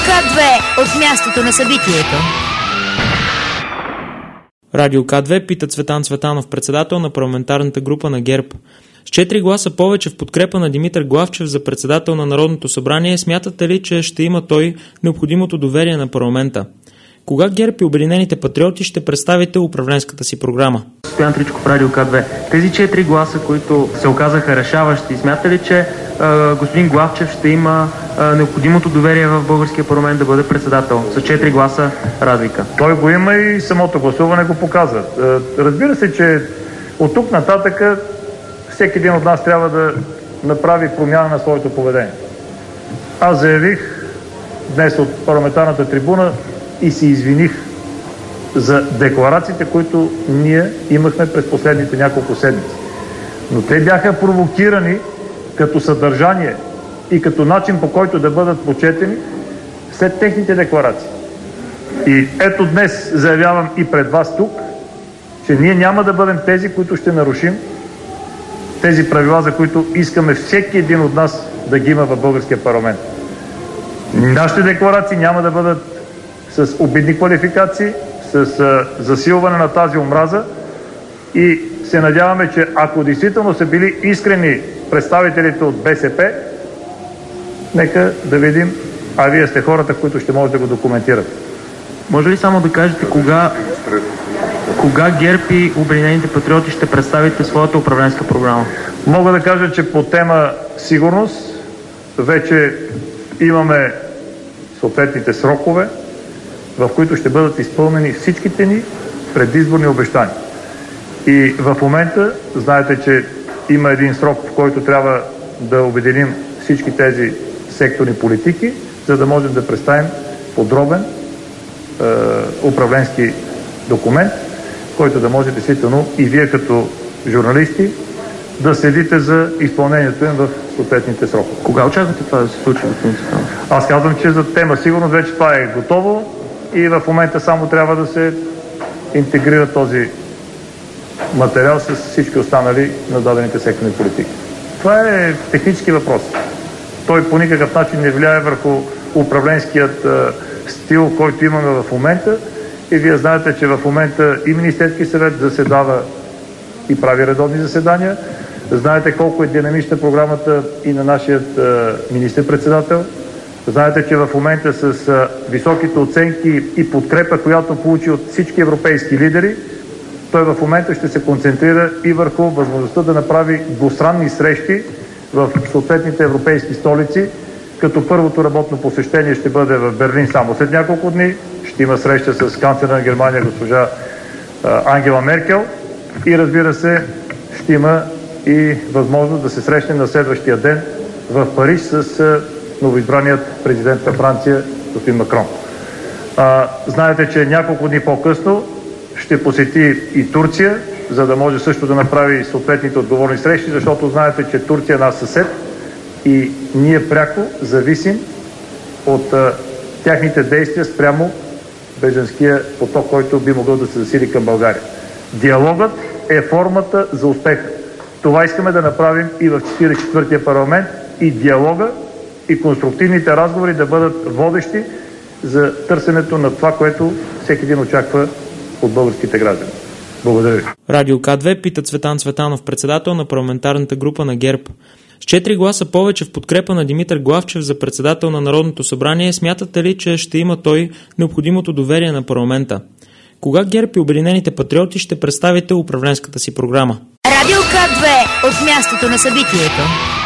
К2 от мястото на събитието. Радио К2 пита Цветан Цветанов, председател на парламентарната група на ГЕРБ. С 4 гласа повече в подкрепа на Димитър Главчев за председател на Народното събрание, смятате ли, че ще има той необходимото доверие на парламента? Кога ГЕРБ и Обединените патриоти ще представите управленската си програма? Стоян Тричков, Радио К2. Тези 4 гласа, които се оказаха решаващи, смята ли, че господин Главчев ще има необходимото доверие в българския парламент да бъде председател? С 4 гласа разлика. Той го има и самото гласуване го показва. Разбира се, че от тук нататък всеки един от нас трябва да направи промяна на своето поведение. Аз заявих днес от парламентарната трибуна и се извиних за декларациите, които ние имахме през последните няколко седмици. Но те бяха провокирани като съдържание и като начин, по който да бъдат почетени след техните декларации. И ето днес заявявам и пред вас тук, че ние няма да бъдем тези, които ще нарушим тези правила, за които искаме всеки един от нас да ги има в българския парламент. Нашите декларации няма да бъдат с обидни квалификации, с засилване на тази омраза и се надяваме, че ако действително са били искрени представителите от БСП, нека да видим, а вие сте хората, които ще може да го документират. Може ли само да кажете кога ГЕРБ и Обединените патриоти ще представите своята управленска програма? Мога да кажа, че по тема сигурност вече имаме съответните срокове, в които ще бъдат изпълнени всичките ни предизборни обещания. И в момента знаете, че има един срок, в който трябва да обединим всички тези секторни политики, за да можем да представим подробен управленски документ, който да може действително и вие като журналисти да следите за изпълнението им в съответните срокове. Кога очаквате това да се случи, господин Цветанов? Аз казвам, че за тема сигурност вече това е готово и в момента само трябва да се интегрира този материал с всички останали на дадените секторни политики. Това е технически въпрос. Той по никакъв начин не влияе върху управленският стил, който имаме в момента. И вие знаете, че в момента и Министерски съвет заседава и прави редовни заседания. Знаете колко е динамична програмата и на нашият министър-председател. Знаете, че в момента с високите оценки и подкрепа, която получи от всички европейски лидери, той в момента ще се концентрира и върху възможността да направи двустранни срещи в съответните европейски столици, като първото работно посещение ще бъде в Берлин само след няколко дни. Ще има среща с канцлера на Германия госпожа Ангела Меркел и разбира се ще има и възможност да се срещне на следващия ден в Париж с новоизбраният президент на Франция господин Макрон. Знаете, че няколко дни по-късно ще посети и Турция, за да може също да направи съответните отговорни срещи, защото знаете, че Турция е наш съсед и ние пряко зависим от тяхните действия спрямо бежанския поток, който би могъл да се засили към България. Диалогът е формата за успех. Това искаме да направим и в 44-тия парламент и диалога и конструктивните разговори да бъдат водещи за търсенето на това, което всеки един очаква от българските граждани. Благодаря ви. Радио К2 пита Цветан Цветанов, председател на парламентарната група на ГЕРБ. С 4 гласа повече в подкрепа на Димитър Главчев за председател на Народното събрание, смятате ли, че ще има той необходимото доверие на парламента? Кога ГЕРБ и Обединените патриоти ще представите управленската си програма? Радио К2 от мястото на събитието.